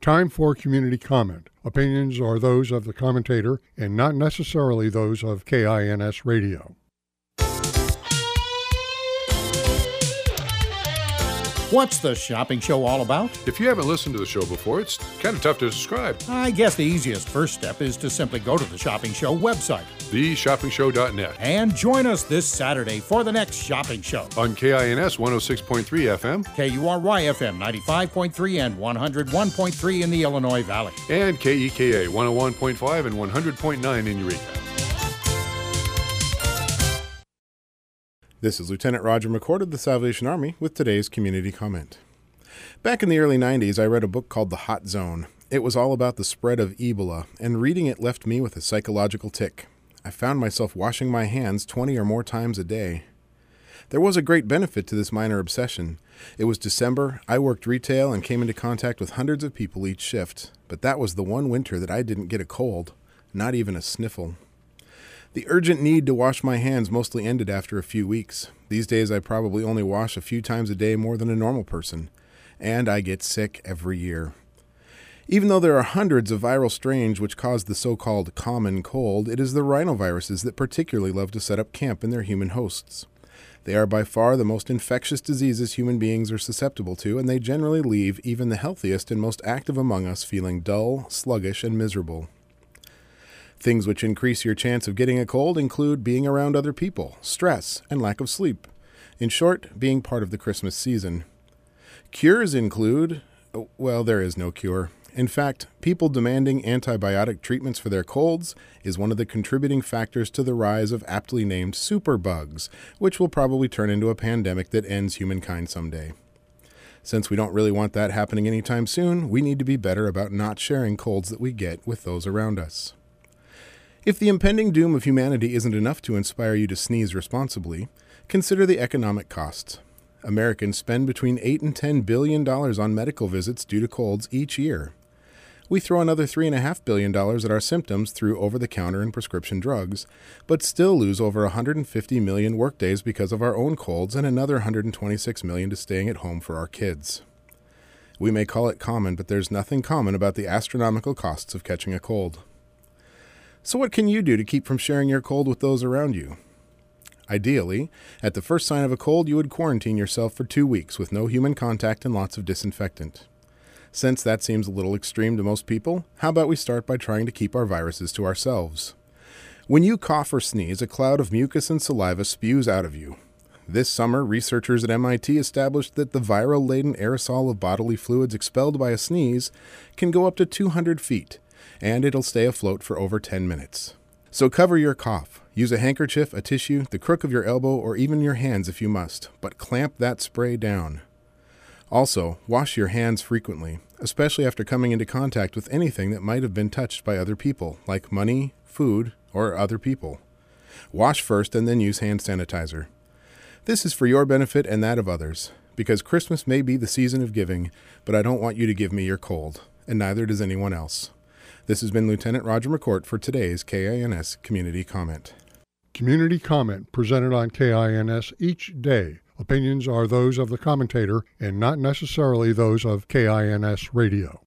Time for community comment. Opinions are those of the commentator and not necessarily those of KINS Radio. What's the shopping show all about? If you haven't listened to the show before, it's kind of tough to describe. I guess the easiest first step is to simply go to the Shopping Show website, theshoppingshow.net, and join us this Saturday for the next shopping show. On KINS 106.3 FM, KURY FM 95.3 and 101.3 in the Illinois Valley, and KEKA 101.5 and 100.9 in Eureka. This is Lieutenant Roger McCord of the Salvation Army with today's community comment. Back in the early 90s, I read a book called The Hot Zone. It was all about the spread of Ebola, and reading it left me with a psychological tic. I found myself washing my hands 20 or more times a day. There was a great benefit to this minor obsession. It was December, I worked retail and came into contact with hundreds of people each shift, but that was the one winter that I didn't get a cold, not even a sniffle. The urgent need to wash my hands mostly ended after a few weeks. These days I probably only wash a few times a day more than a normal person, and I get sick every year. Even though there are hundreds of viral strains which cause the so-called common cold, it is the rhinoviruses that particularly love to set up camp in their human hosts. They are by far the most infectious diseases human beings are susceptible to, and they generally leave even the healthiest and most active among us feeling dull, sluggish, and miserable. Things which increase your chance of getting a cold include being around other people, stress, and lack of sleep. In short, being part of the Christmas season. Cures include, well, there is no cure. In fact, people demanding antibiotic treatments for their colds is one of the contributing factors to the rise of aptly named superbugs, which will probably turn into a pandemic that ends humankind someday. Since we don't really want that happening anytime soon, we need to be better about not sharing colds that we get with those around us. If the impending doom of humanity isn't enough to inspire you to sneeze responsibly, consider the economic costs. Americans spend between $8 and $10 billion on medical visits due to colds each year. We throw another $3.5 billion at our symptoms through over-the-counter and prescription drugs, but still lose over 150 million workdays because of our own colds and another 126 million to staying at home for our kids. We may call it common, but there's nothing common about the astronomical costs of catching a cold. So what can you do to keep from sharing your cold with those around you? Ideally, at the first sign of a cold, you would quarantine yourself for 2 weeks with no human contact and lots of disinfectant. Since that seems a little extreme to most people, how about we start by trying to keep our viruses to ourselves? When you cough or sneeze, a cloud of mucus and saliva spews out of you. This summer, researchers at MIT established that the viral-laden aerosol of bodily fluids expelled by a sneeze can go up to 200 feet, and it'll stay afloat for over 10 minutes. So cover your cough. Use a handkerchief, a tissue, the crook of your elbow, or even your hands if you must, but clamp that spray down. Also, wash your hands frequently, especially after coming into contact with anything that might have been touched by other people, like money, food, or other people. Wash first and then use hand sanitizer. This is for your benefit and that of others, because Christmas may be the season of giving, but I don't want you to give me your cold, and neither does anyone else. This has been Lieutenant Roger McCourt for today's KINS Community Comment. Community comment presented on KINS each day. Opinions are those of the commentator and not necessarily those of KINS Radio.